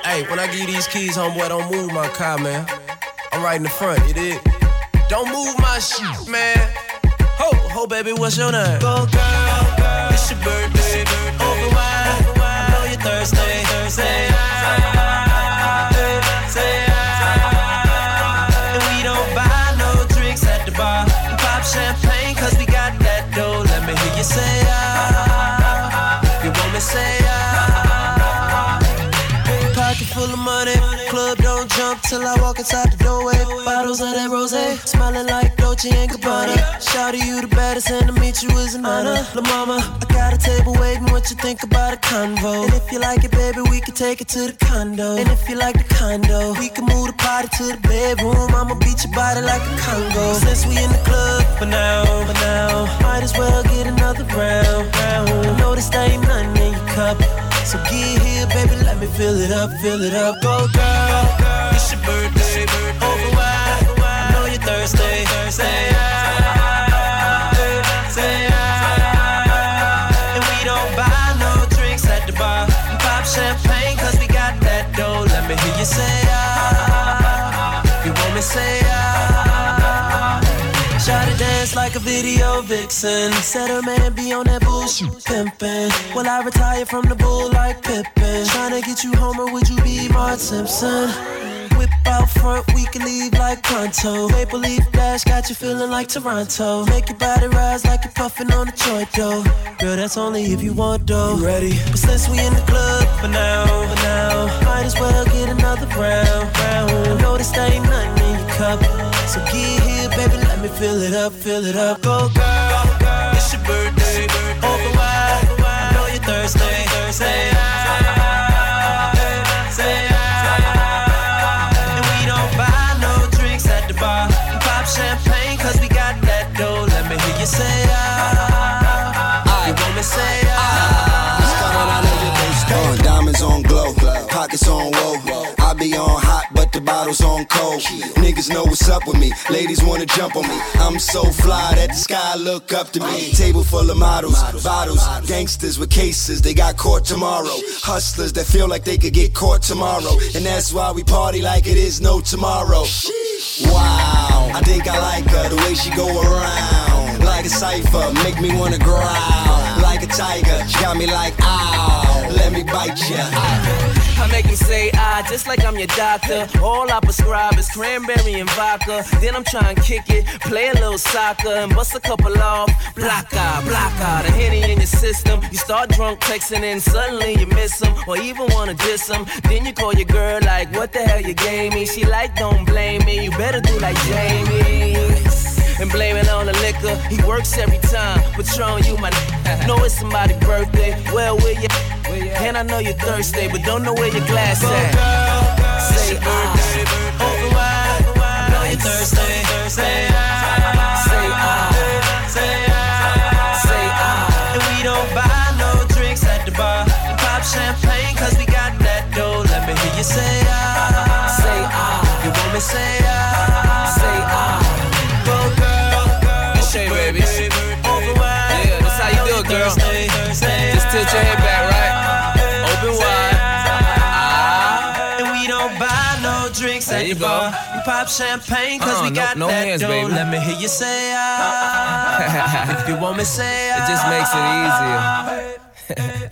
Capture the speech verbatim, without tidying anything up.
Hey, when I give you these keys, homeboy, don't move my car, man. I'm right in the front, you dig? Don't move my shit, man. Ho, ho, baby, what's your name? Go, girl, girl, it's your birthday. Over wine, I know you're thirsty. Say I, say I. And we don't buy no drinks at the bar. We pop champagne, cause we got that dough. Let me hear you say I. If you want me, say I. Pocket full of money, club don't jump till I walk inside the doorway. Bottles of that rosé, smiling like Dolce and Gabbana. Shout to you the baddest, and to meet you is an honor. La mama, I got a table waiting. What you think about a convo? And if you like it, baby, we can take it to the condo. And if you like the condo, we can move the party to the bedroom. I'ma beat your body like a Congo. Since we in the club for now, for now, might as well get another round. round. Notice there ain't nothing in your cup. So get here, baby, let me fill it up, fill it up. Go, girl, it's your birthday. Over wine, I know you're thirsty. Say I, say I. And we don't buy no drinks at the bar. We pop champagne, cause we got that dough. Let me hear you say I. You want me say I. Try to dance like a video vixen. Said her man be on that bullshit pimpin'. Will I retire from the bull like Pippin? Tryna get you home or would you be Marge Simpson? Whip out front, we can leave like pronto. Maple leaf dash got you feeling like Toronto. Make your body rise like you're puffin' on a joint though. Girl, that's only if you want though. You ready? But since we in the club for now, for now, might as well get another round, round. I notice there ain't nothing in your cup. So get here, baby, let me fill it up, fill it up. Go, girl, it's your birthday. Over wine, I know you're thirsty. Say I, say I. And we don't buy no drinks at the bar. We pop champagne, cause we got that dough. Let me hear you say I. You want me say I. Uh, diamonds on glow, pockets on woe. I be on hot, but the bottle's on cold. Niggas know what's up with me, ladies wanna jump on me. I'm so fly that the sky look up to me. Table full of models, bottles, gangsters with cases, they got caught tomorrow. Hustlers that feel like they could get caught tomorrow. And that's why we party like it is no tomorrow. Wow, I think I like her, the way she go around. Like a cypher, make me wanna growl. Like a tiger, she got me like, ow, let me bite ya. I make him say ah, just like I'm your doctor. All I prescribe is cranberry and vodka. Then I'm trying to kick it, play a little soccer, and bust a couple off. Block out, block out, a Henny in your system. You start drunk texting and suddenly you miss him, or even wanna diss him. Then you call your girl like, what the hell you gave me? She like, don't blame me, you better do like Jamie. And blame it on the liquor, he works every time. Patron, you my know it's somebody's birthday. Well, where you? And I know you're thirsty, but don't know where your glass at. Say I. Over wine, I know you're thirsty. Say I. Say I. Say I. Say I. And we don't buy no drinks at the bar. We pop champagne, cause we got that dough. Let me hear you say I. Say I. You want me say I. Say I. Okay, baby. Yeah, that's how you do it, girl. Just tilt your head back, right? Open wide. Ah. And we don't buy no drinks there at you the go. bar. We pop champagne, cause uh, we no, got no that hands, dough. baby. Let me hear you say ah. If you want me say ah. It just makes it easier.